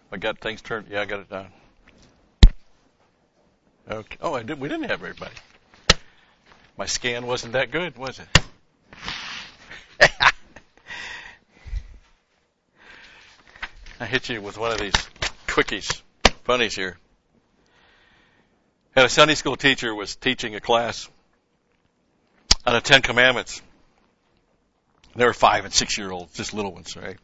I got things turned. Yeah, I got it down. Okay. Oh, we didn't have everybody. My scan wasn't that good, was it? I hit you with one of these quickies, funnies here. Had a Sunday school teacher was teaching a class on the 10 Commandments. They were 5 and 6 year olds, just little ones, right?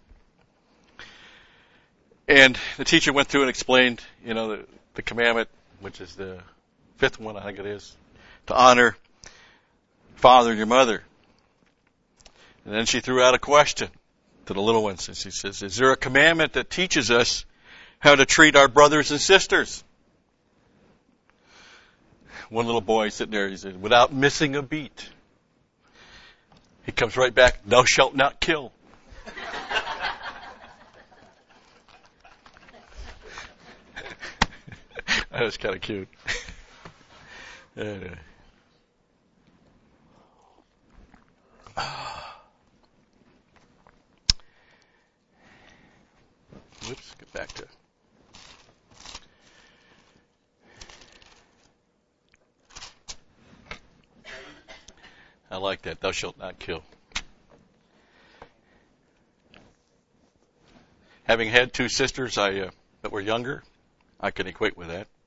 And the teacher went through and explained, the commandment, which is the 5th one, I think it is, to honor father and your mother. And then she threw out a question to the little ones, and she says, is there a commandment that teaches us how to treat our brothers and sisters? One little boy sitting there, he said, without missing a beat. He comes right back, thou shalt not kill. That was kind of cute. Anyway. Whoops, get back to. I like that. Thou shalt not kill. Having had 2 sisters that were younger, I can equate with that.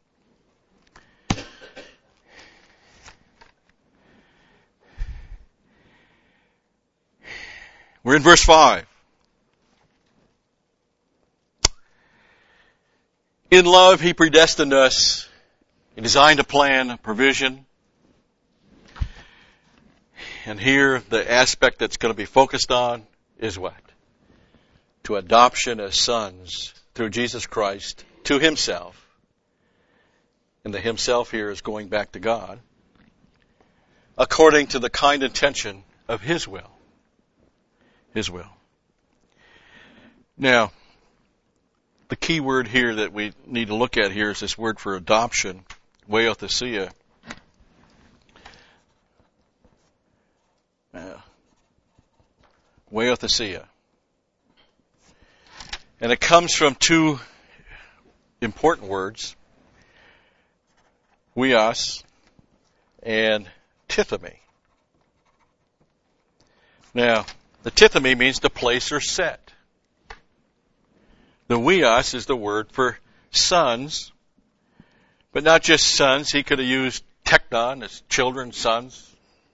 We're in verse 5. In love, He predestined us. He designed a plan, a provision. And here, the aspect that's going to be focused on is what? To adoption as sons through Jesus Christ to Himself. And the Himself here is going back to God. According to the kind intention of His will. His will. Now, the key word here that we need to look at here is this word for adoption, weothesia. Weothesia. And it comes from 2 important words, weos and tithemi. Now, the tithemi means to place or set. The weos is the word for sons, but not just sons. He could have used teknon as children, sons.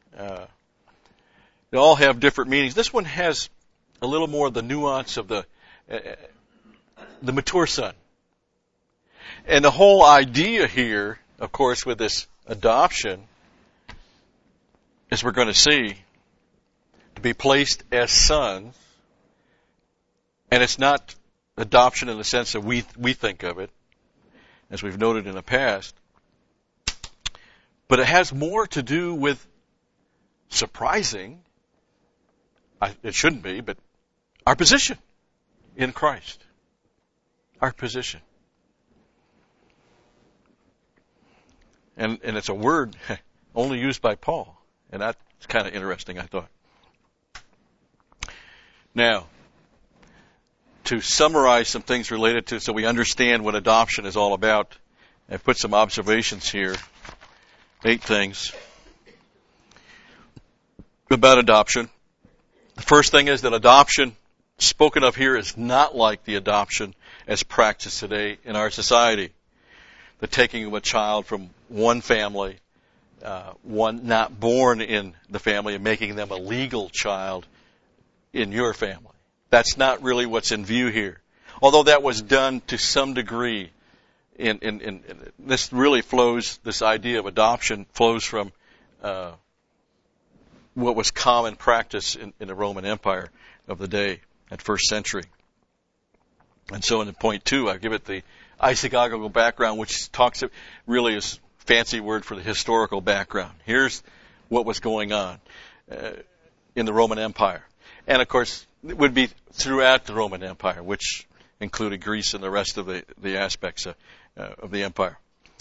They all have different meanings. This one has a little more of the nuance of the mature son. And the whole idea here, of course, with this adoption, as we're going to see, to be placed as sons, and it's not adoption in the sense that we think of it, as we've noted in the past, but it has more to do with surprising, it shouldn't be, but our position in Christ. Our position. And it's a word only used by Paul. And that's kind of interesting, I thought. Now, to summarize some things related to, so we understand what adoption is all about, I've put some observations here. 8 things about adoption. The first thing is that adoption spoken of here is not like the adoption as practiced today in our society. The taking of a child from one family, one not born in the family, and making them a legal child in your family. That's not really what's in view here. Although that was done to some degree, in this really flows, this idea of adoption flows from what was common practice in the Roman Empire of the day at first century. And so in point 2, I give it the isagogical background, which talks really is fancy word for the historical background. Here's what was going on in the Roman Empire. And of course, it would be throughout the Roman Empire, which included Greece and the rest of the aspects of the empire.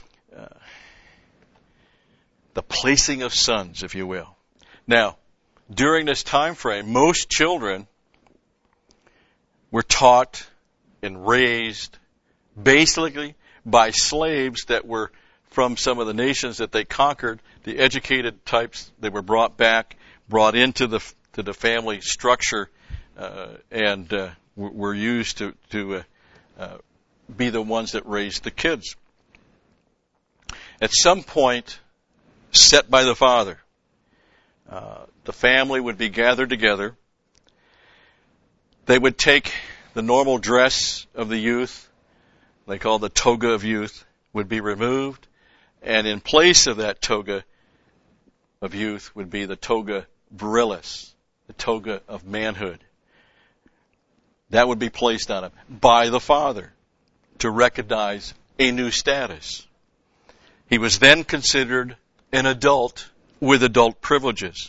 The placing of sons, if you will. Now, during this time frame, most children were taught and raised basically by slaves that were from some of the nations that they conquered. The educated types, they were brought into the family structure, and were used to be the ones that raised the kids. At some point set by the father, the family would be gathered together. They would take the normal dress of the youth, they call the toga of youth, would be removed, and in place of that toga of youth would be the toga virilis, the toga of manhood. That would be placed on him by the father to recognize a new status. He was then considered an adult with adult privileges.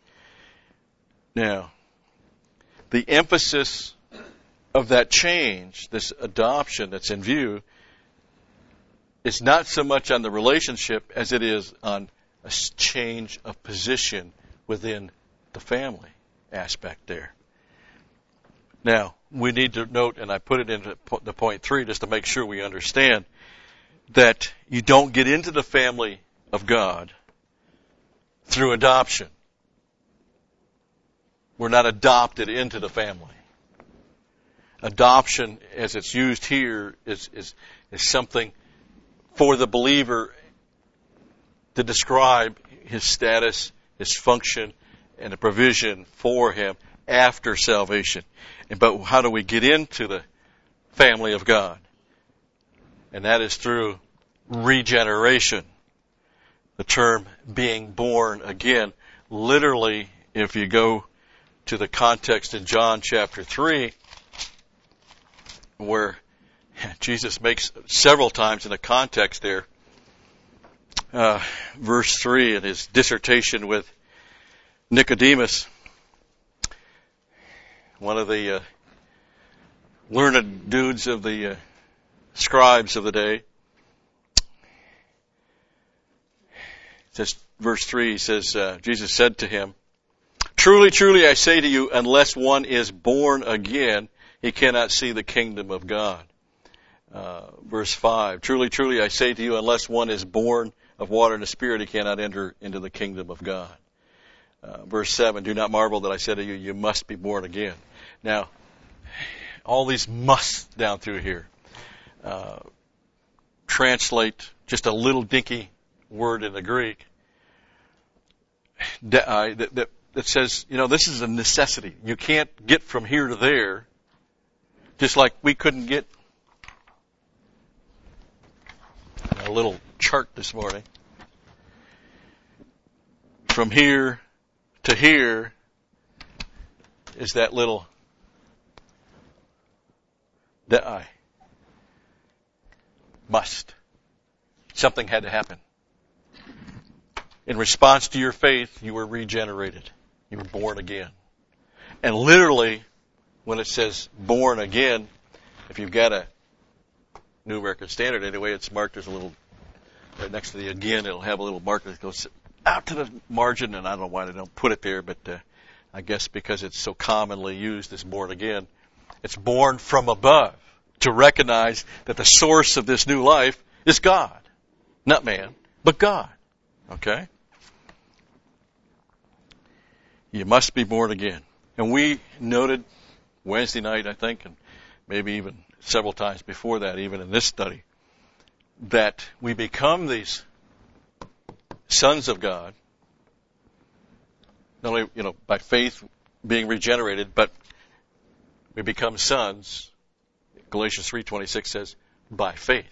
Now, the emphasis of that change, this adoption that's in view, is not so much on the relationship as it is on a change of position within the family aspect there. Now, we need to note, and I put it into the point 3 just to make sure we understand, that you don't get into the family of God through adoption. We're not adopted into the family. Adoption, as it's used here, is something for the believer to describe his status, his function, and the provision for him after salvation. But how do we get into the family of God? And that is through regeneration. The term being born again. Literally, if you go to the context in John chapter 3, where Jesus makes several times in the context there, verse 3 in his dissertation with Nicodemus, one of the learned dudes of the scribes of the day. It says, verse 3, he says, Jesus said to him, "Truly, truly, I say to you, unless one is born again, he cannot see the kingdom of God." Verse 5, "Truly, truly, I say to you, unless one is born of water and the Spirit, he cannot enter into the kingdom of God." Verse 7, "Do not marvel that I said to you, you must be born again." Now, all these musts down through here translate just a little dinky word in the Greek that says, this is a necessity. You can't get from here to there, just like we couldn't get a little chart this morning. From here to here is that little I must. Something had to happen. In response to your faith, you were regenerated. You were born again. And literally, when it says born again, if you've got a New American Standard anyway, it's marked as a little, right next to the again, it'll have a little marker that goes out to the margin, and I don't know why they don't put it there, but I guess because it's so commonly used as born again. It's born from above, to recognize that the source of this new life is God. Not man, but God. Okay? You must be born again. And we noted Wednesday night, I think, and maybe even several times before that, even in this study, that we become these sons of God, not only, by faith being regenerated, but we become sons. Galatians 3:26 says, by faith,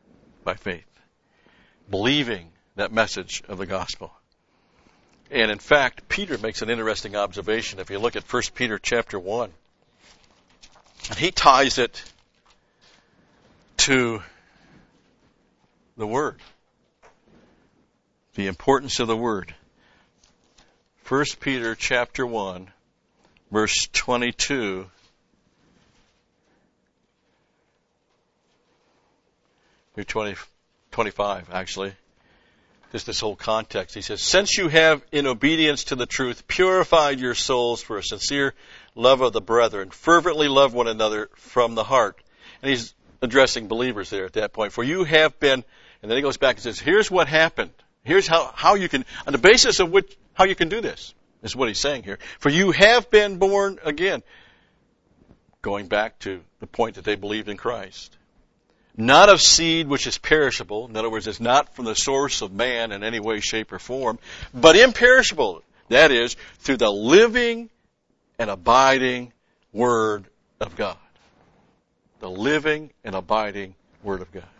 believing that message of the gospel. And in fact, Peter makes an interesting observation. If you look at 1 Peter chapter 1, and he ties it to the Word, the importance of the Word. 1 Peter chapter 1, verse 22 through 25, actually. Just this whole context. He says, "Since you have, in obedience to the truth, purified your souls for a sincere love of the brethren, fervently love one another from the heart." And he's addressing believers there at that point. For you have been, and then he goes back and says, here's what happened. Here's how you can, on the basis of which, how you can do this, is what he's saying here. For you have been born again. Going back to the point that they believed in Christ. Not of seed which is perishable. In other words, it's not from the source of man in any way, shape, or form, but imperishable. That is, through the living and abiding Word of God. The living and abiding Word of God.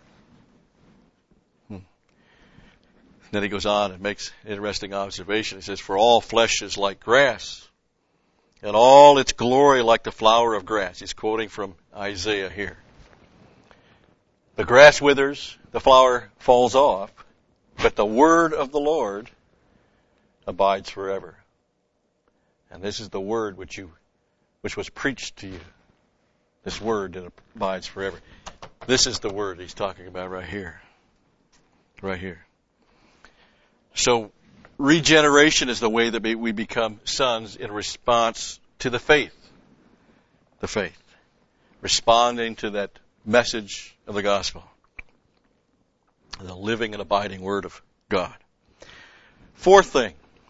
Then he goes on and makes an interesting observation. He says, for all flesh is like grass, and all its glory like the flower of grass. He's quoting from Isaiah here. The grass withers, the flower falls off, but the word of the Lord abides forever. And this is the word which was preached to you. This word that abides forever. This is the word he's talking about right here. Right here. So, regeneration is the way that we become sons in response to the faith. The faith. Responding to that message of the gospel. The living and abiding Word of God. Fourth thing.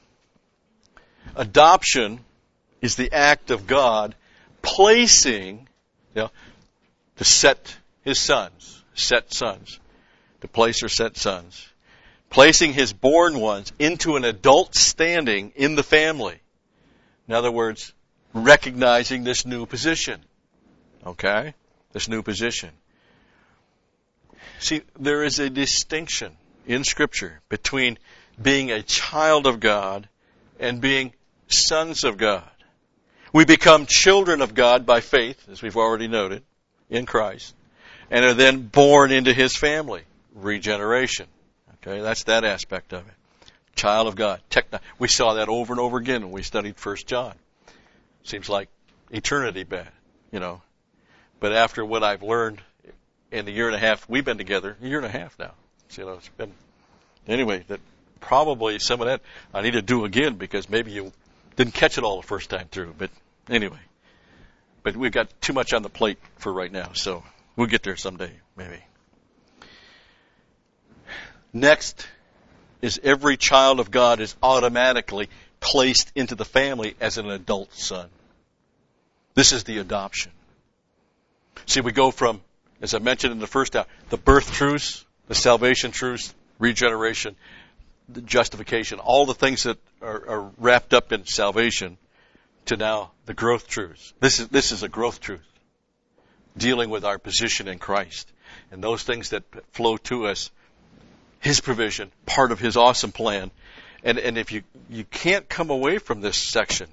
Adoption is the act of God placing, to set His sons, to place or set sons, placing His born ones into an adult standing in the family. In other words, recognizing this new position. Okay? This new position. See, there is a distinction in Scripture between being a child of God and being sons of God. We become children of God by faith, as we've already noted, in Christ, and are then born into His family. Regeneration. Okay, that's that aspect of it. Child of God. We saw that over and over again when we studied 1 John. Seems like eternity back, But after what I've learned in the year and a half we've been together, a year and a half now. So, it's been, anyway, that probably some of that I need to do again because maybe you didn't catch it all the first time through. But anyway, but we've got too much on the plate for right now, so we'll get there someday, maybe. Next is every child of God is automatically placed into the family as an adult son. This is the adoption. See, we go from, as I mentioned in the first hour, the birth truths, the salvation truths, regeneration, the justification, all the things that are wrapped up in salvation, to now the growth truths. This is a growth truth, dealing with our position in Christ. And those things that flow to us, His provision, part of His awesome plan. And if you can't come away from this section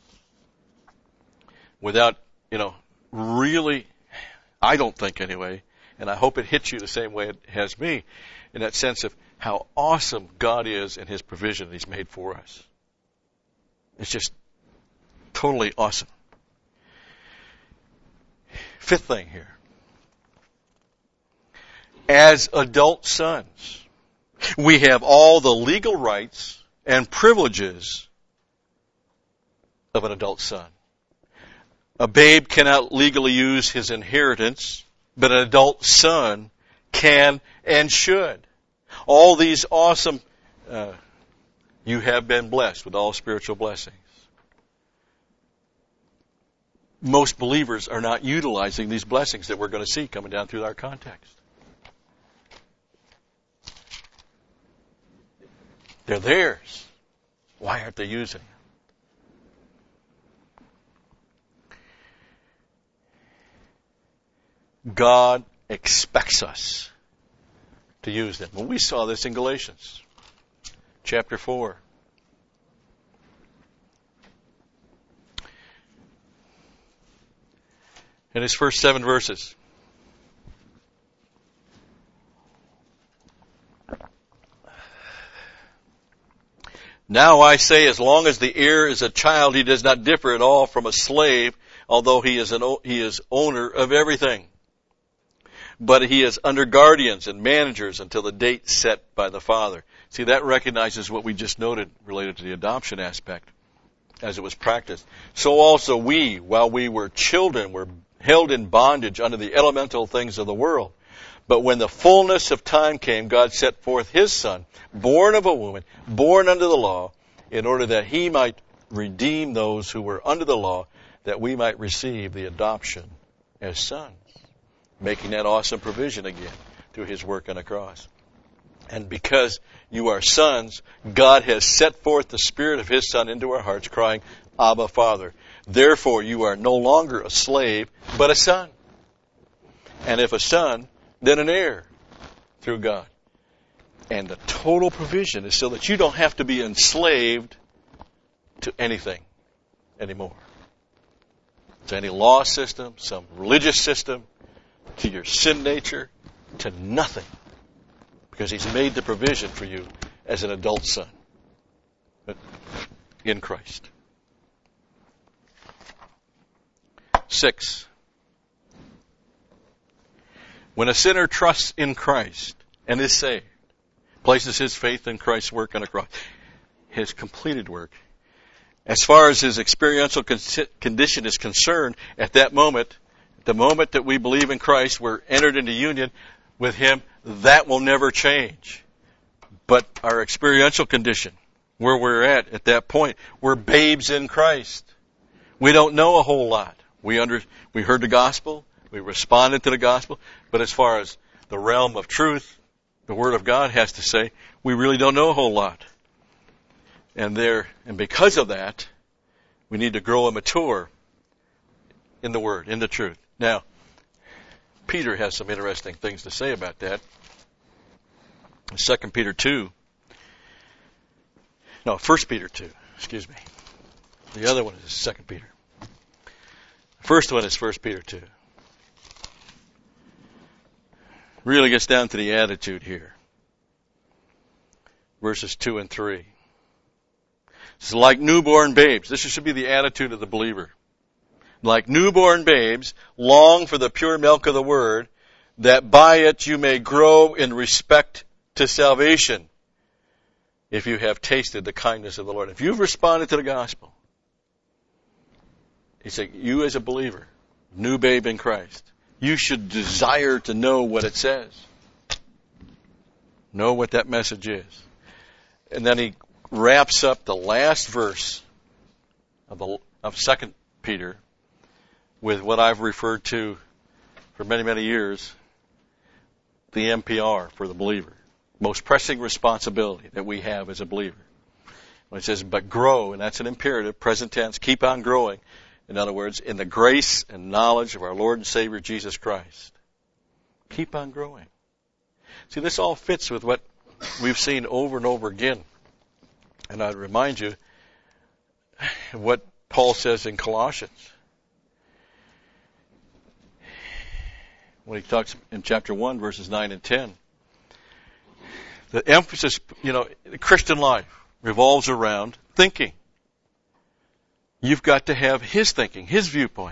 without, really, I don't think anyway, and I hope it hits you the same way it has me, in that sense of how awesome God is and His provision He's made for us. It's just totally awesome. Fifth thing here. As adult sons, we have all the legal rights and privileges of an adult son. A babe cannot legally use his inheritance, but an adult son can and should. All these awesome, you have been blessed with all spiritual blessings. Most believers are not utilizing these blessings that we're going to see coming down through our context. They're theirs. Why aren't they using them? God expects us to use them. Well, we saw this in Galatians chapter 4. In his first 7 verses. Now I say, as long as the heir is a child, he does not differ at all from a slave, although he is owner of everything. But he is under guardians and managers until the date set by the father. See, that recognizes what we just noted related to the adoption aspect as it was practiced. So also we, while we were children, were held in bondage under the elemental things of the world. But when the fullness of time came, God set forth His Son, born of a woman, born under the law, in order that He might redeem those who were under the law, that we might receive the adoption as sons. Making that awesome provision again through His work on the cross. And because you are sons, God has set forth the Spirit of His Son into our hearts, crying, Abba, Father. Therefore you are no longer a slave, but a son. And if a son, then an heir through God. And the total provision is so that you don't have to be enslaved to anything anymore. To any law system, some religious system, to your sin nature, to nothing. Because He's made the provision for you as an adult son in Christ. 6. When a sinner trusts in Christ and is saved, places his faith in Christ's work on the cross, His completed work, as far as his experiential condition is concerned, at that moment, the moment that we believe in Christ, we're entered into union with Him. That will never change. But our experiential condition, where we're at that point, we're babes in Christ. We don't know a whole lot. We heard the gospel, we responded to the gospel, but as far as the realm of truth, the Word of God has to say, we really don't know a whole lot. And because of that, we need to grow and mature in the Word, in the truth. Now, Peter has some interesting things to say about that. 2 Peter 2. No, 1 Peter 2, excuse me. The other one is 2 Peter. The first one is 1 Peter 2. Really gets down to the attitude here. Verses 2 and 3. It's like newborn babes. This should be the attitude of the believer. Like newborn babes, long for the pure milk of the Word, that by it you may grow in respect to salvation, if you have tasted the kindness of the Lord. If you've responded to the gospel, he said, you as a believer, new babe in Christ, you should desire to know what it says. Know what that message is. And then he wraps up the last verse of 2 Peter with what I've referred to for many, many years, the MPR for the believer. Most pressing responsibility that we have as a believer. When it says, but grow, and that's an imperative, present tense, keep on growing. In other words, in the grace and knowledge of our Lord and Savior Jesus Christ. Keep on growing. See, this all fits with what we've seen over and over again. And I'd remind you what Paul says in Colossians. When he talks in chapter 1, verses 9 and 10. The emphasis, the Christian life revolves around thinking. You've got to have his thinking, his viewpoint.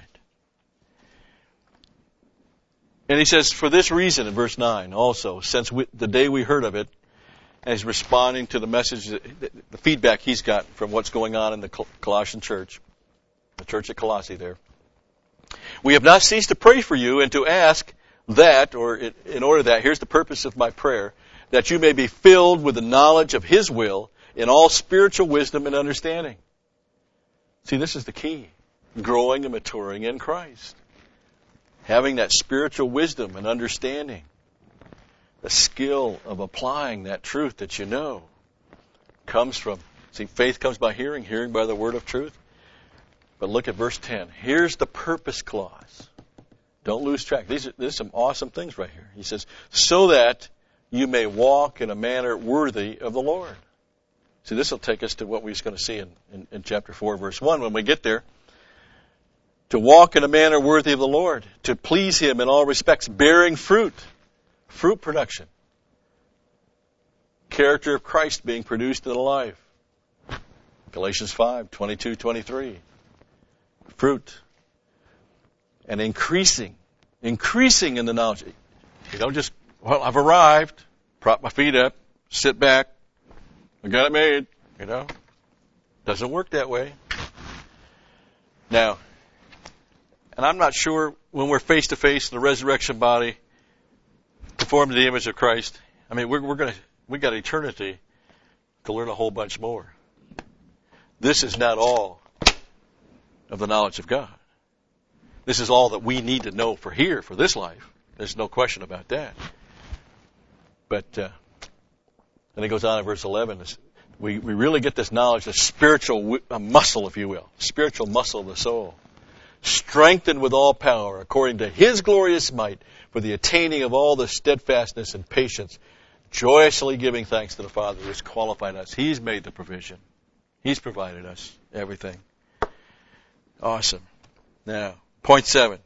And he says, for this reason, in verse 9 also, since the day we heard of it, and he's responding to the message, the feedback he's got from what's going on in the Colossian church, the church at Colossae there. We have not ceased to pray for you and to ask that, or in order that, here's the purpose of my prayer, that you may be filled with the knowledge of His will in all spiritual wisdom and understanding. See, this is the key. Growing and maturing in Christ. Having that spiritual wisdom and understanding. The skill of applying that truth that you know comes from, faith comes by hearing, hearing by the word of truth. But look at verse 10. Here's the purpose clause. Don't lose track. There's some awesome things right here. He says, so that you may walk in a manner worthy of the Lord. See, this will take us to what we're going to see in chapter 4, verse 1 when we get there. To walk in a manner worthy of the Lord, to please Him in all respects, bearing fruit production. Character of Christ being produced in the life. Galatians 5, 22, 23. Fruit. And increasing in the knowledge. You don't just, I've arrived, prop my feet up, sit back, I got it made, Doesn't work that way. Now, and I'm not sure when we're face to face in the resurrection body, conformed to the image of Christ, I mean, we got eternity to learn a whole bunch more. This is not all of the knowledge of God. This is all that we need to know for here, for this life. There's no question about that. But then it goes on in verse 11. We really get this knowledge, a spiritual muscle, if you will, spiritual muscle of the soul, strengthened with all power according to His glorious might for the attaining of all the steadfastness and patience, joyously giving thanks to the Father who has qualified us. He's made the provision. He's provided us everything. Awesome. Now, point 7.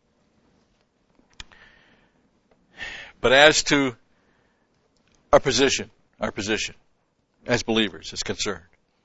But as to our position as believers is concerned,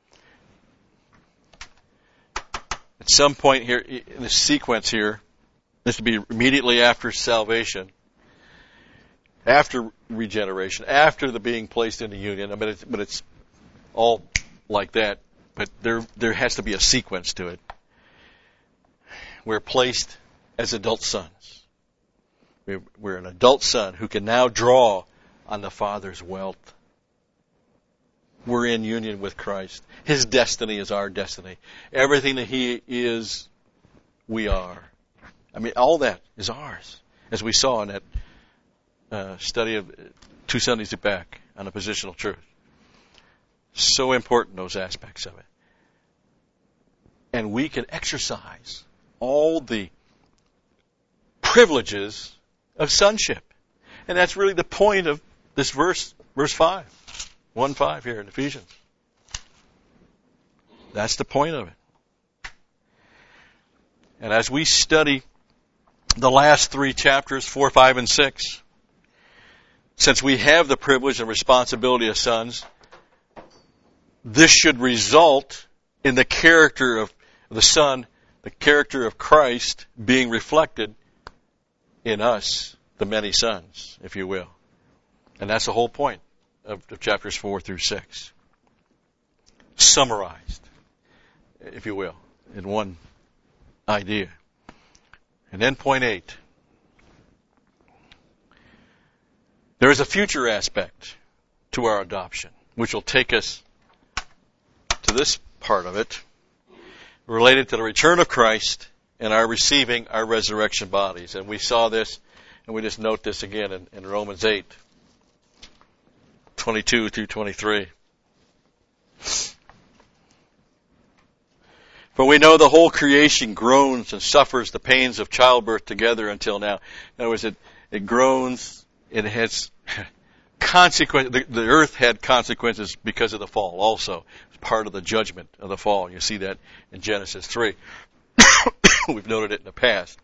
at some point here in the sequence here, this would be immediately after salvation, after regeneration, after the being placed into union. I mean, it's all like that, but there has to be a sequence to it. We're placed as adult sons. We're an adult son who can now draw on the Father's wealth. We're in union with Christ. His destiny is our destiny. Everything that He is, we are. I mean, all that is ours, as we saw in that study of 2 Sundays back on the positional truth. So important, those aspects of it. And we can exercise all the privileges of sonship. And that's really the point of this verse 5. 1:5 here in Ephesians. That's the point of it. And as we study the last 3 chapters, 4, 5, and 6, since we have the privilege and responsibility of sons, this should result in the character of the Son, the character of Christ being reflected in us, the many sons, if you will. And that's the whole point of chapters 4 through 6. Summarized, if you will, in one idea. And then point 8. There is a future aspect to our adoption, which will take us to this part of it, related to the return of Christ and our receiving our resurrection bodies. And we saw this, and we just note this again in Romans 8, 22 through 23. For we know the whole creation groans and suffers the pains of childbirth together until now. In other words, it groans, it has consequences. The earth had consequences because of the fall also. It's part of the judgment of the fall. You see that in Genesis 3. We've noted it in the past.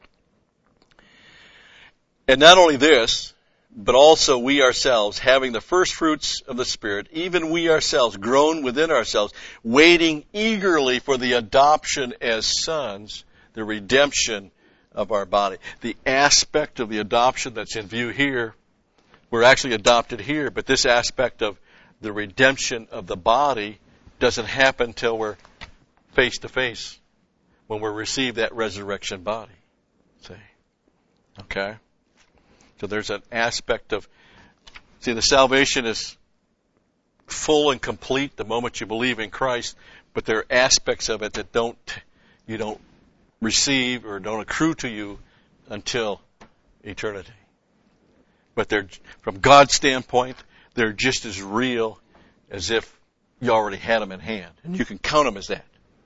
And not only this, but also we ourselves, having the first fruits of the Spirit, even we ourselves, groan within ourselves, waiting eagerly for the adoption as sons, the redemption of our body. The aspect of the adoption that's in view here, we're actually adopted here, but this aspect of the redemption of the body doesn't happen until we're face to face, when we receive that resurrection body. See? Okay? So there's an aspect of, see, the salvation is full and complete the moment you believe in Christ, but there are aspects of it that you don't receive or don't accrue to you until eternity. But they're, from God's standpoint, they're just as real as if you already had them in hand. And you can count them as that.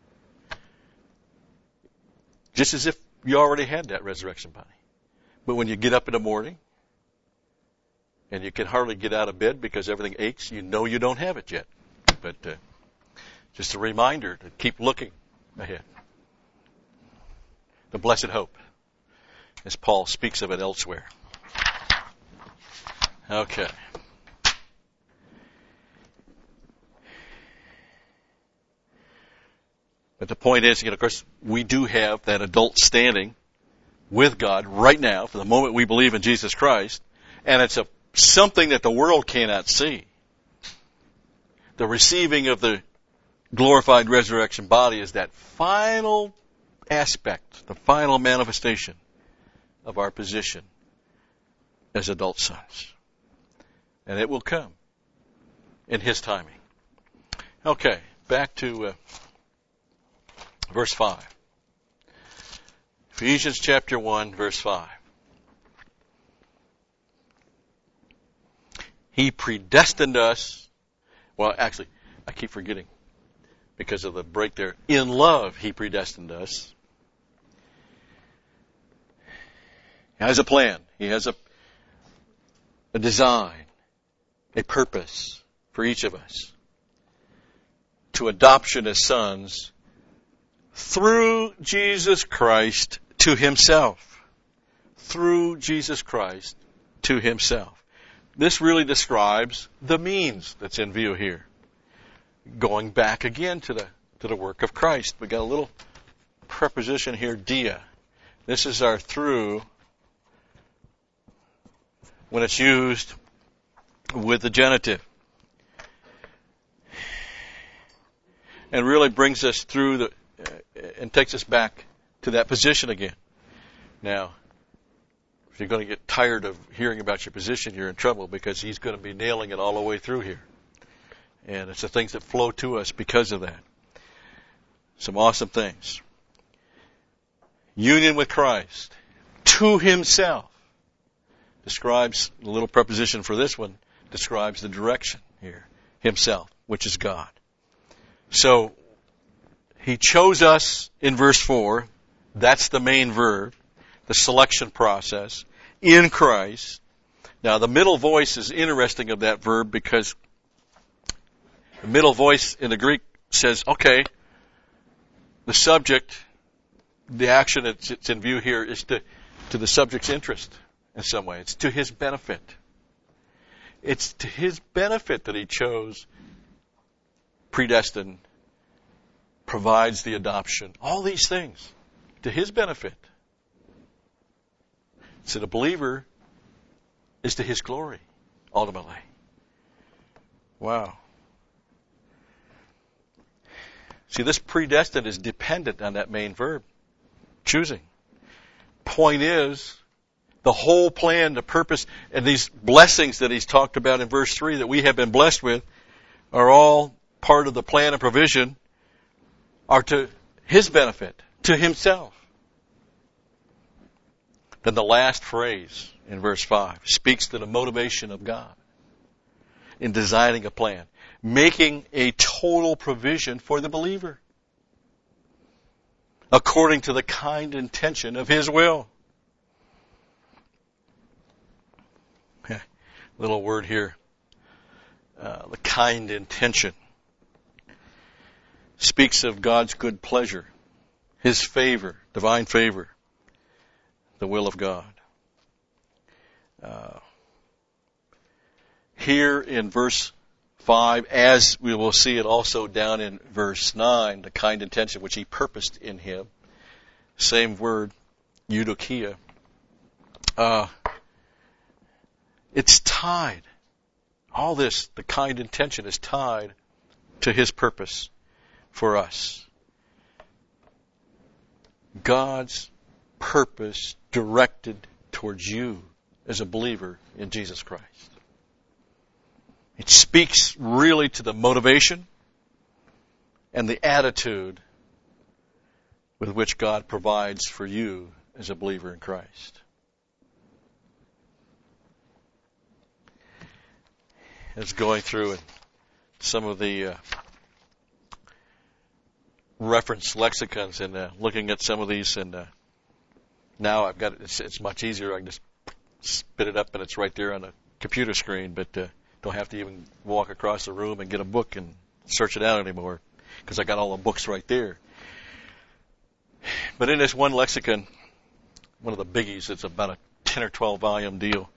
Just as if you already had that resurrection body. But when you get up in the morning, and you can hardly get out of bed because everything aches, you know you don't have it yet. But just a reminder to keep looking ahead. The blessed hope, as Paul speaks of it elsewhere. Okay. But the point is, of course, we do have that adult standing with God right now, for the moment we believe in Jesus Christ, and it's something that the world cannot see. The receiving of the glorified resurrection body is that final aspect, the final manifestation of our position as adult sons. And it will come in His timing. Okay, back to verse 5. Ephesians chapter 1, verse 5. He predestined us. Well, actually, I keep forgetting because of the break there. In love, He predestined us. He has a plan. He has a design, a purpose for each of us. To adoption as sons through Jesus Christ to Himself. Through Jesus Christ to Himself. This really describes the means that's in view here. Going back again to the work of Christ. We got a little preposition here, dia. This is our through when it's used with the genitive. And really brings us through and takes us back to that position again. Now, if you're going to get tired of hearing about your position, you're in trouble because he's going to be nailing it all the way through here. And it's the things that flow to us because of that. Some awesome things. Union with Christ to Himself describes, the little preposition for this one, describes the direction here. Himself, which is God. So, He chose us in verse 4. That's the main verb. The selection process. In Christ. Now, the middle voice is interesting of that verb because the middle voice in the Greek says, okay, the subject, the action that's in view here is to the subject's interest in some way. It's to his benefit. It's to his benefit that he chose, predestined, provides the adoption. All these things to his benefit. So the believer is to his glory, ultimately. Wow. See, this predestined is dependent on that main verb, choosing. Point is, the whole plan, the purpose, and these blessings that he's talked about in verse 3 that we have been blessed with are all part of the plan and provision, are to his benefit, to himself. Then the last phrase in verse 5 speaks to the motivation of God in designing a plan, making a total provision for the believer according to the kind intention of His will. Little word here, the kind intention, speaks of God's good pleasure, His favor, divine favor, the will of God. Here in verse 5, as we will see it also down in verse 9, the kind intention which He purposed in Him, same word, eudokia, it's tied. All this, the kind intention is tied to His purpose for us. God's purpose directed towards you as a believer in Jesus Christ. It speaks really to the motivation and the attitude with which God provides for you as a believer in Christ. As going through some of the reference lexicons and looking at some of these, and now I've got it. It's much easier. I can just spit it up and it's right there on the computer screen, but don't have to even walk across the room and get a book and search it out anymore because I got all the books right there. But in this one lexicon, one of the biggies, it's about a 10 or 12 volume deal,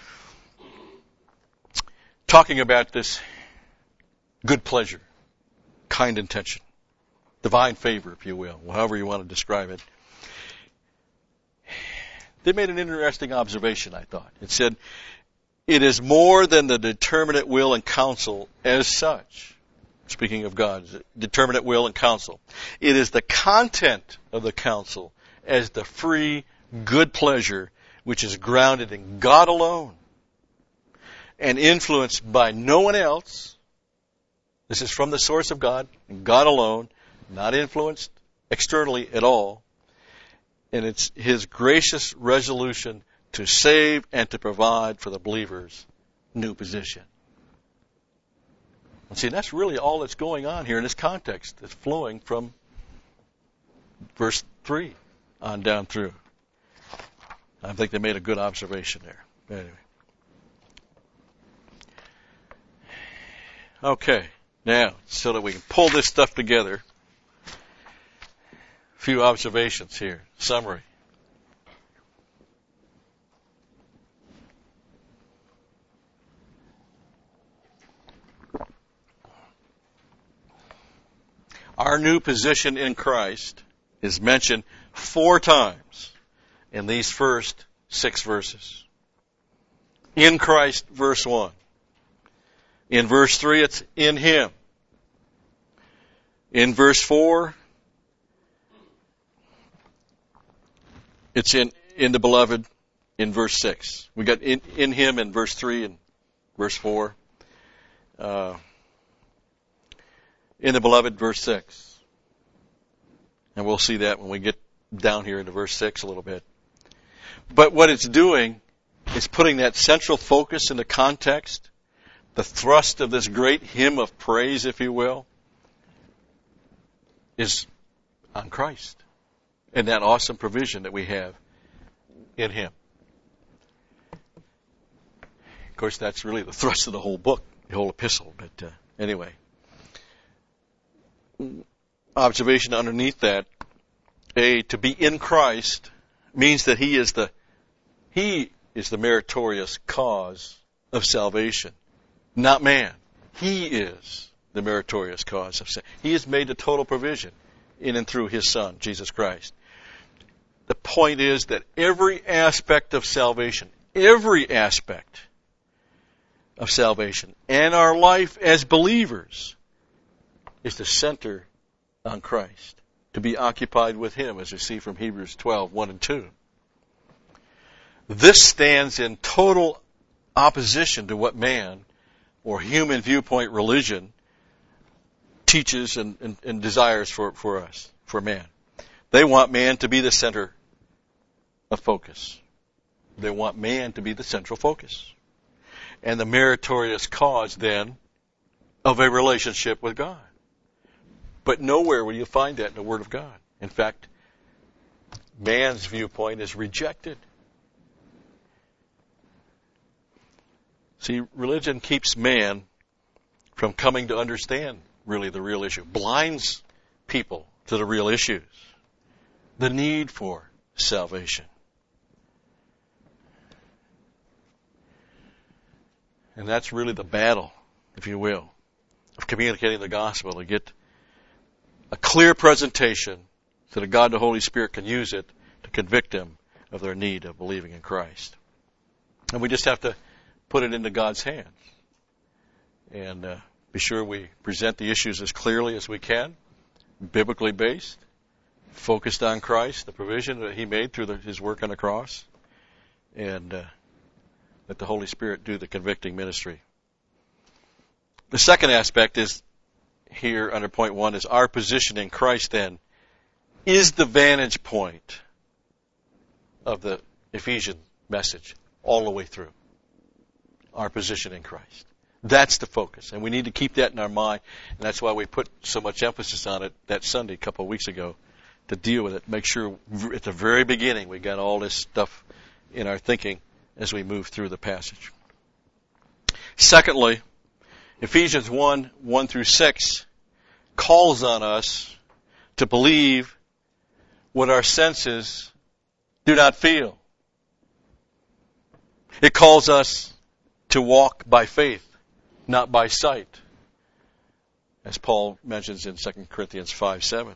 talking about this good pleasure, kind intention, divine favor, if you will, however you want to describe it. They made an interesting observation, I thought. It said, it is more than the determinate will and counsel as such. Speaking of God's determinate will and counsel. It is the content of the counsel as the free, good pleasure which is grounded in God alone and influenced by no one else. This is from the source of God, God alone, not influenced externally at all. And it's His gracious resolution to save and to provide for the believer's new position. And see, that's really all that's going on here in this context. It's flowing from verse 3 on down through. I think they made a good observation there. Anyway. Okay, now, so that we can pull this stuff together, a few observations here. Summary. Our new position in Christ is mentioned 4 times in these first 6 verses. In Christ, verse 1. In verse 3, it's in Him. In verse 4, it's in the Beloved in verse 6. We got in Him in verse 3 and verse 4. In the Beloved, verse 6. And we'll see that when we get down here into verse 6 a little bit. But what it's doing is putting that central focus into context, the thrust of this great hymn of praise, if you will, is on Christ and that awesome provision that we have in Him. Of course, that's really the thrust of the whole book, the whole epistle. But anyway, observation underneath that, to be in Christ means that He is the meritorious cause of salvation, not man. He is the meritorious cause of sin. He has made the total provision in and through His Son, Jesus Christ. The point is that every aspect of salvation, and our life as believers is to center on Christ, to be occupied with Him, as you see from Hebrews 12, 1 and 2. This stands in total opposition to what man or human viewpoint religion teaches and desires for us, for man. They want man to be the center of focus. They want man to be the central focus. And the meritorious cause, then, of a relationship with God. But nowhere will you find that in the Word of God. In fact, man's viewpoint is rejected. See, religion keeps man from coming to understand really the real issue, blinds people to the real issues, the need for salvation. And that's really the battle, if you will, of communicating the gospel, to get a clear presentation so that God the Holy Spirit can use it to convict them of their need of believing in Christ. And we just have to put it into God's hands and be sure we present the issues as clearly as we can, biblically based, focused on Christ, the provision that He made through His work on the cross, and let the Holy Spirit do the convicting ministry. The second aspect is here under point 1 is our position in Christ then is the vantage point of the Ephesian message all the way through. Our position in Christ. That's the focus. And we need to keep that in our mind. And that's why we put so much emphasis on it that Sunday a couple of weeks ago to deal with it. Make sure at the very beginning we got all this stuff in our thinking as we move through the passage. Secondly, Ephesians 1 through 6 calls on us to believe what our senses do not feel. It calls us to walk by faith, not by sight, as Paul mentions in 2 Corinthians 5:7.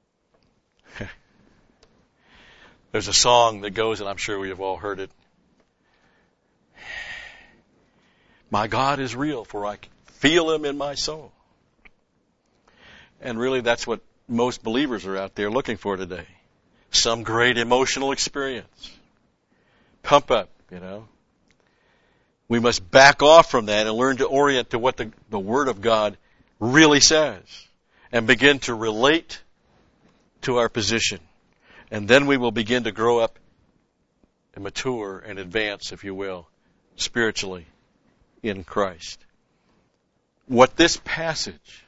There's a song that goes, and I'm sure we have all heard it. My God is real, for I can feel Him in my soul. And really that's what most believers are out there looking for today. Some great emotional experience. pump up, We must back off from that and learn to orient to what the Word of God really says and begin to relate to our position. And then we will begin to grow up and mature and advance, if you will, spiritually in Christ. What this passage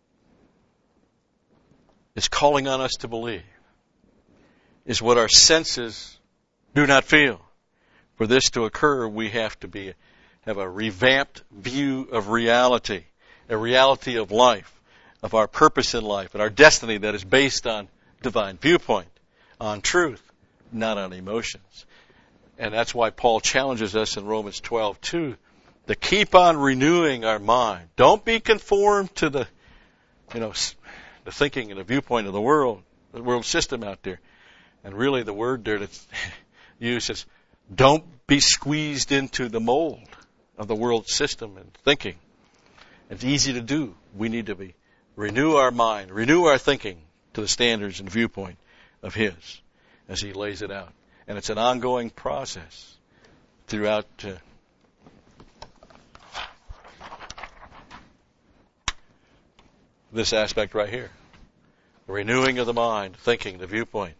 is calling on us to believe is what our senses do not feel. For this to occur, we have to have a revamped view of reality, a reality of life, of our purpose in life, and our destiny that is based on divine viewpoint, on truth, not on emotions. And that's why Paul challenges us in Romans 12:2 to keep on renewing our mind. Don't be conformed to the thinking and the viewpoint of the world system out there. And really the word there that's used is don't be squeezed into the mold of the world system and thinking. It's easy to do. We need to renew our mind, renew our thinking to the standards and viewpoint of His as He lays it out. And it's an ongoing process throughout this aspect right here. The renewing of the mind, thinking, the viewpoint.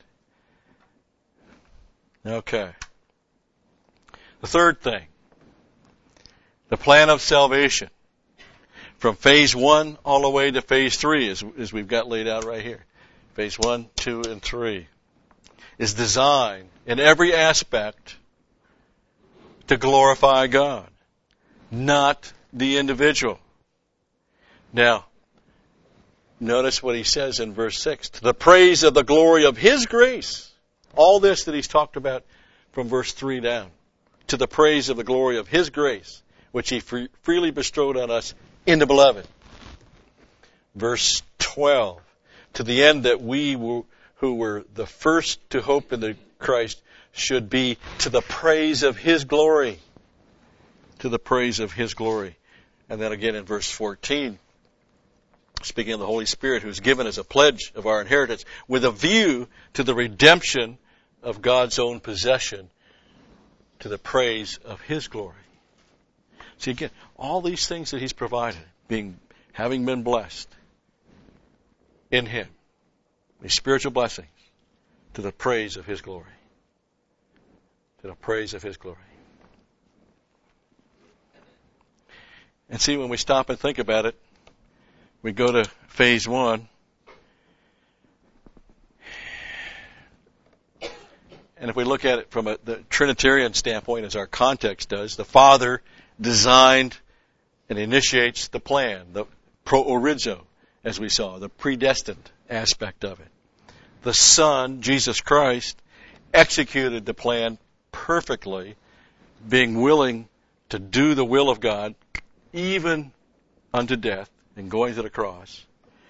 Okay. The third thing, the plan of salvation. From phase 1 all the way to phase 3, as we've got laid out right here. Phase 1, 2, and 3 is designed in every aspect to glorify God, not the individual. Now, notice what he says in verse 6. To the praise of the glory of His grace. All this that he's talked about from verse 3 down. To the praise of the glory of His grace, which He freely bestowed on us in the Beloved. Verse 12. To the end that we who were the first to hope in the Christ should be to the praise of His glory. To the praise of His glory. And then again in verse 14, speaking of the Holy Spirit who is given as a pledge of our inheritance with a view to the redemption of God's own possession to the praise of His glory. See again, all these things that He's provided, having been blessed in Him, these spiritual blessings, to the praise of His glory. To the praise of His glory. And see, when we stop and think about it, we go to phase 1. And if we look at it from the Trinitarian standpoint, as our context does, the Father designed and initiates the plan, the pro-orizo, as we saw, the predestined aspect of it. The Son, Jesus Christ, executed the plan perfectly, being willing to do the will of God, even unto death, and going to the cross,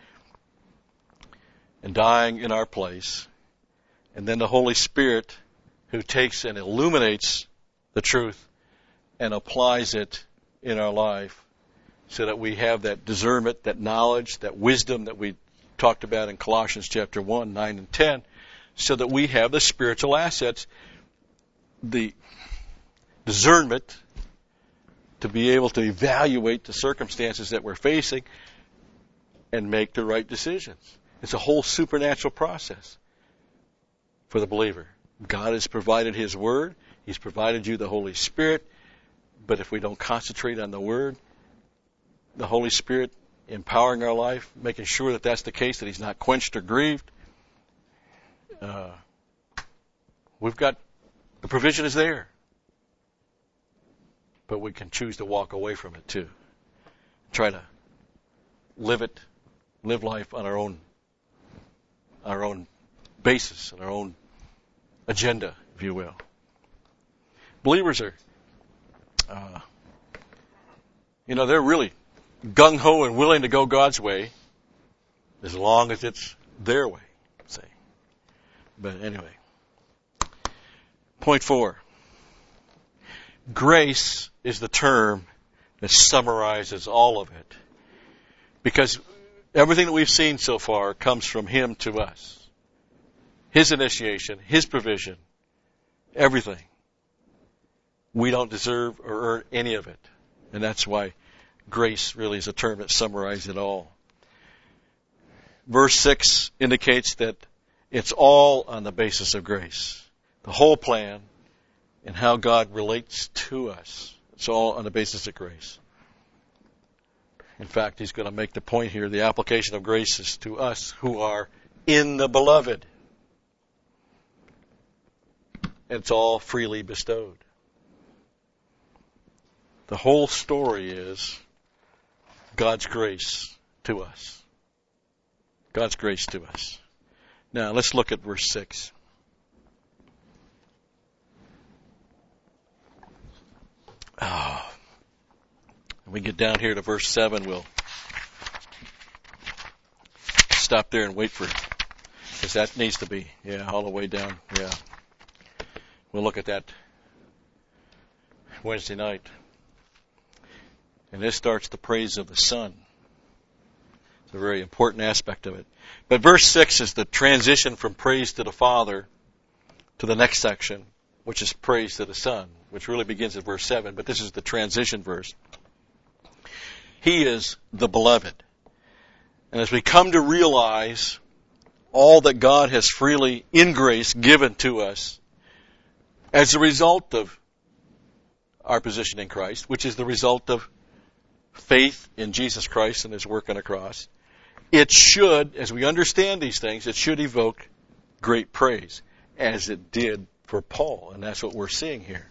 and dying in our place. And then the Holy Spirit, who takes and illuminates the truth and applies it in our life so that we have that discernment, that knowledge, that wisdom that we talked about in Colossians chapter 1, 9 and 10, so that we have the spiritual assets, the discernment to be able to evaluate the circumstances that we're facing and make the right decisions. It's a whole supernatural process for the believer. God has provided His Word. He's provided you the Holy Spirit. But if we don't concentrate on the Word, the Holy Spirit empowering our life, making sure that that's the case, that He's not quenched or grieved, we've got, the provision is there. But we can choose to walk away from it too. Try to live life on our own basis, on our own agenda, if you will. Believers are, they're really gung-ho and willing to go God's way as long as it's their way, say. But anyway. Point 4. Grace is the term that summarizes all of it. Because everything that we've seen so far comes from Him to us. His initiation, His provision, everything. We don't deserve or earn any of it. And that's why grace really is a term that summarizes it all. Verse 6 indicates that it's all on the basis of grace. The whole plan and how God relates to us. It's all on the basis of grace. In fact, he's going to make the point here, the application of grace is to us who are in the beloved. It's all freely bestowed. The whole story is God's grace to us. God's grace to us. Now, let's look at verse 6. When we get down here to verse 7, we'll stop there and wait for it. Because that needs to be, all the way down. Yeah. We'll look at that Wednesday night. And this starts the praise of the Son. It's a very important aspect of it. But verse 6 is the transition from praise to the Father to the next section, which is praise to the Son, which really begins at verse 7, but this is the transition verse. He is the beloved. And as we come to realize all that God has freely, in grace, given to us as a result of our position in Christ, which is the result of faith in Jesus Christ and His work on the cross, it should, as we understand these things, it should evoke great praise, as it did for Paul, and that's what we're seeing here.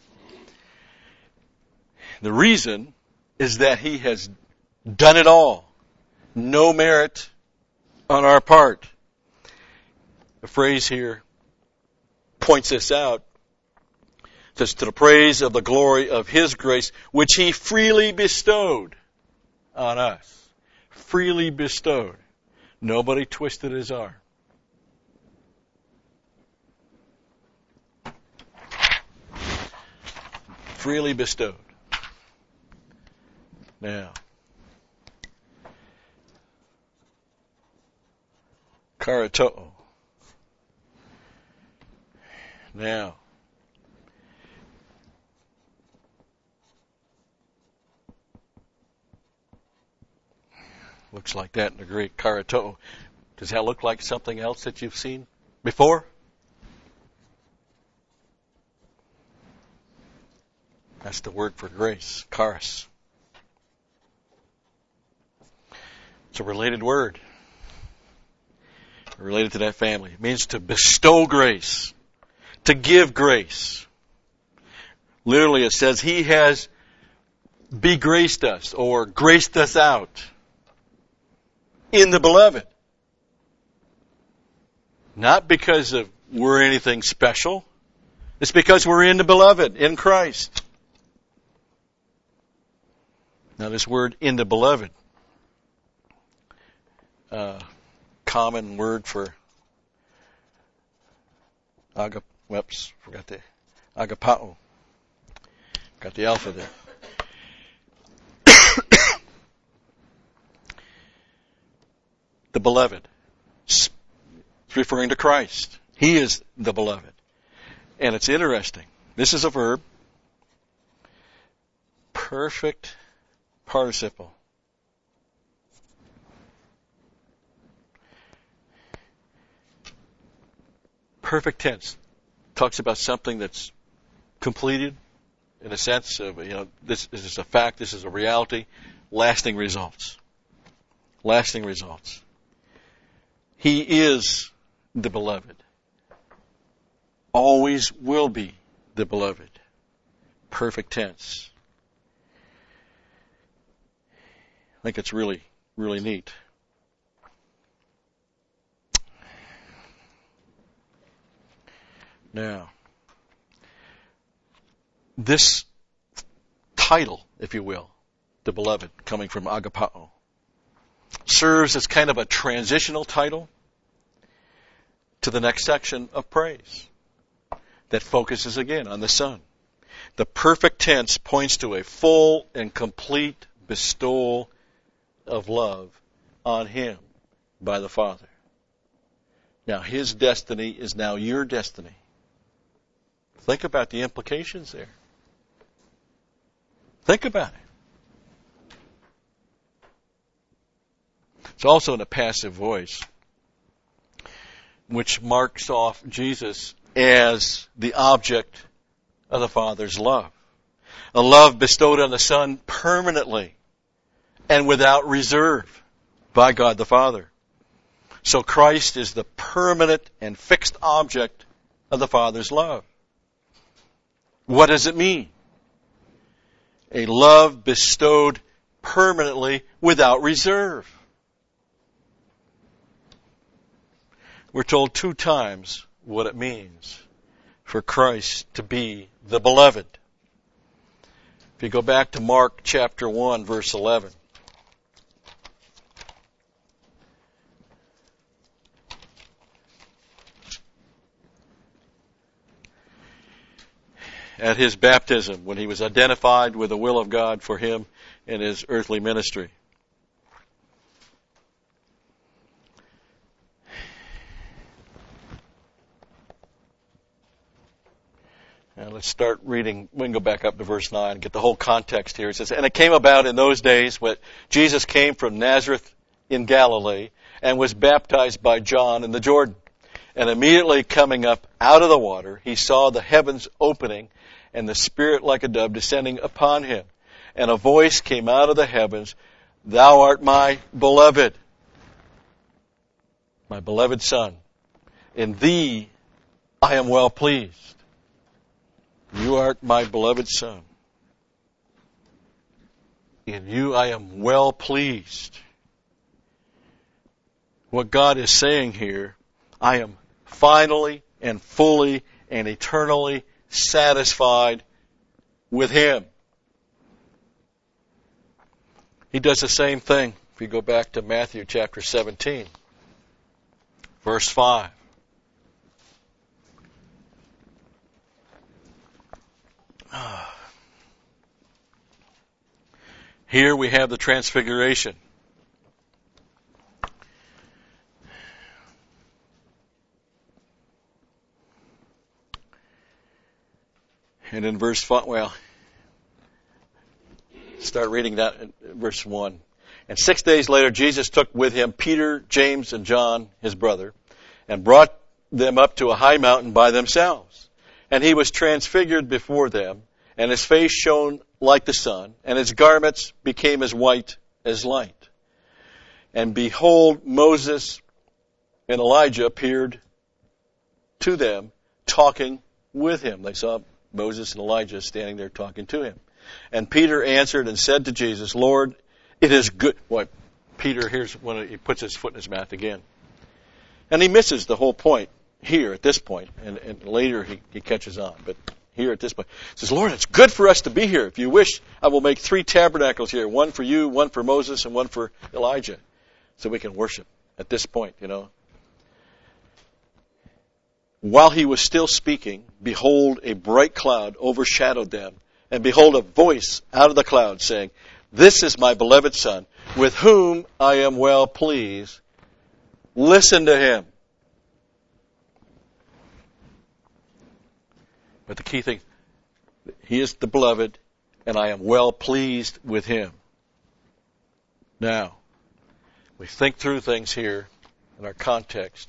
The reason is that he has done it all. No merit on our part. The phrase here points this out. It says, to the praise of the glory of His grace, which He freely bestowed on us. Freely bestowed. Nobody twisted His arm. Freely bestowed. Now, Karatoo. Now, looks like that in the Greek, karatoo. Does that look like something else that you've seen before? That's the word for grace, charis. It's a related word. Related to that family. It means to bestow grace. To give grace. Literally it says He has begraced us or graced us out in the beloved. Not because of we're anything special. It's because we're in the beloved, in Christ. Now this word in the beloved, common word for agapao. Got the alpha there. The beloved. It's referring to Christ. He is the beloved. And it's interesting. This is a verb. Perfect participle. Perfect tense. Talks about something that's completed in a sense of, this is a fact, this is a reality. Lasting results. Lasting results. He is the beloved. Always will be the beloved. Perfect tense. I think it's really, really neat. Now, this title, if you will, the beloved, coming from agapao, serves as kind of a transitional title to the next section of praise that focuses again on the Son. The perfect tense points to a full and complete bestowal of love on Him by the Father. Now, His destiny is now your destiny. Think about the implications there. Think about it. It's also in a passive voice, which marks off Jesus as the object of the Father's love. A love bestowed on the Son permanently and without reserve by God the Father. So Christ is the permanent and fixed object of the Father's love. What does it mean? A love bestowed permanently without reserve. We're told 2 times what it means for Christ to be the beloved. If you go back to Mark chapter 1, verse 11. At his baptism, when he was identified with the will of God for him in his earthly ministry. Now let's start reading. We can go back up to verse 9 and get the whole context here. It says, "And it came about in those days when Jesus came from Nazareth in Galilee and was baptized by John in the Jordan. And immediately coming up out of the water, he saw the heavens opening and the Spirit like a dove descending upon him. And a voice came out of the heavens, 'Thou art my beloved Son. In thee I am well pleased. You art my beloved Son. In you I am well pleased.'" What God is saying here, I am finally and fully and eternally satisfied with Him. He does the same thing. If you go back to Matthew chapter 17, verse 5. Here we have the transfiguration. And in verse 5, start reading that in verse 1. "And 6 days later, Jesus took with him Peter, James, and John, his brother, and brought them up to a high mountain by themselves. And he was transfigured before them, and his face shone like the sun, and his garments became as white as light. And behold, Moses and Elijah appeared to them, talking with him." They saw Moses and Elijah standing there talking to him. "And Peter answered and said to Jesus, 'Lord, it is good.'" Boy, Peter, here's when he puts his foot in his mouth again. And he misses the whole point here at this point, and later he catches on. But here at this point, he says, "Lord, it's good for us to be here. If you wish, I will make 3 tabernacles here, one for you, one for Moses, and one for Elijah, so we can worship." At this point, While he was still speaking, behold, a bright cloud overshadowed them. And behold, a voice out of the cloud saying, "This is my beloved Son, with whom I am well pleased. Listen to him." But the key thing, he is the beloved, and I am well pleased with him. Now, we think through things here in our context.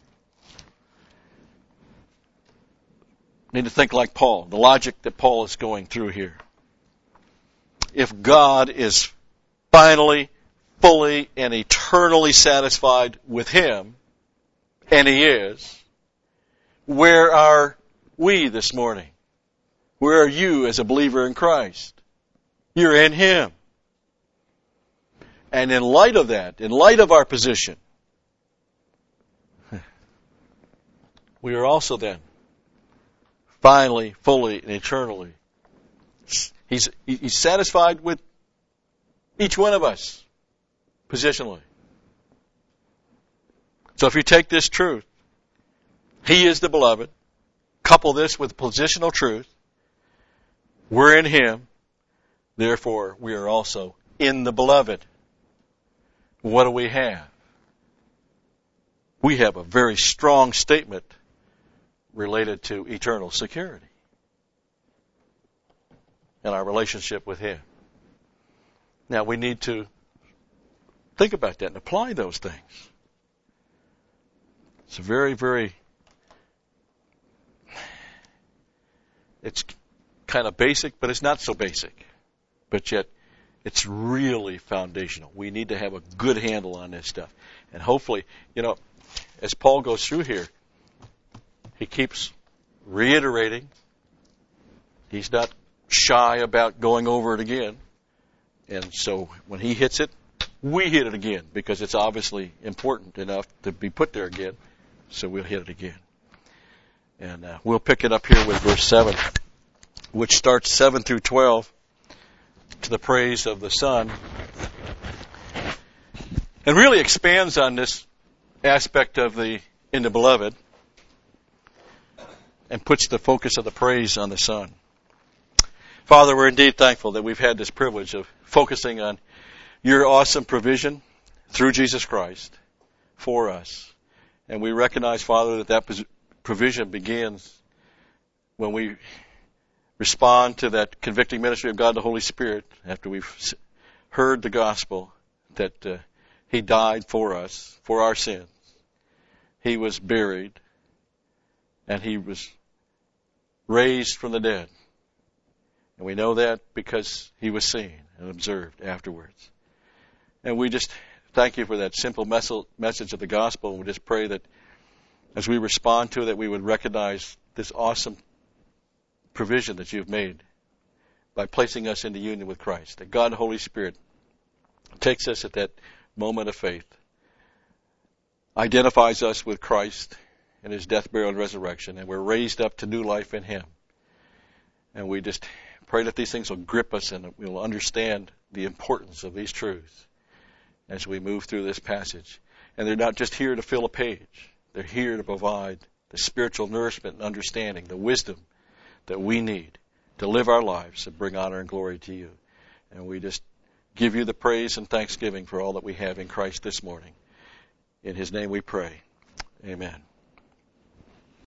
Need to think like Paul, the logic that Paul is going through here. If God is finally, fully, and eternally satisfied with him, and he is, where are we this morning? Where are you as a believer in Christ? You're in him. And in light of that, in light of our position, we are also then finally, fully, and eternally. He's satisfied with each one of us, positionally. So if you take this truth, he is the beloved, couple this with positional truth, we're in him, therefore we are also in the beloved. What do we have? We have a very strong statement related to eternal security. and our relationship with Him. Now we need to think about that and apply those things. It's very, very, it's kind of basic, but it's not so basic. But yet, it's really foundational. We need to have a good handle on this stuff. And hopefully, as Paul goes through here, he keeps reiterating. He's not shy about going over it again. And so when he hits it, we hit it again because it's obviously important enough to be put there again. So we'll hit it again. And we'll pick it up here with verse 7, which starts 7 through 12 to the praise of the Son. And really expands on this aspect of in the Beloved and puts the focus of the praise on the Son. Father, we're indeed thankful that we've had this privilege of focusing on your awesome provision through Jesus Christ for us. And we recognize, Father, that provision begins when we respond to that convicting ministry of God the Holy Spirit after we've heard the gospel that He died for us, for our sins. He was buried, and He was raised from the dead. And we know that because He was seen and observed afterwards. And we just thank you for that simple message of the gospel. And we just pray that as we respond to it, that we would recognize this awesome provision that you've made by placing us into union with Christ. That God, the Holy Spirit, takes us at that moment of faith, identifies us with Christ and His death, burial, and resurrection, and we're raised up to new life in Him. And we just pray that these things will grip us and that we'll understand the importance of these truths as we move through this passage. And they're not just here to fill a page. They're here to provide the spiritual nourishment and understanding, the wisdom that we need to live our lives and bring honor and glory to you. And we just give you the praise and thanksgiving for all that we have in Christ this morning. In His name we pray. Amen.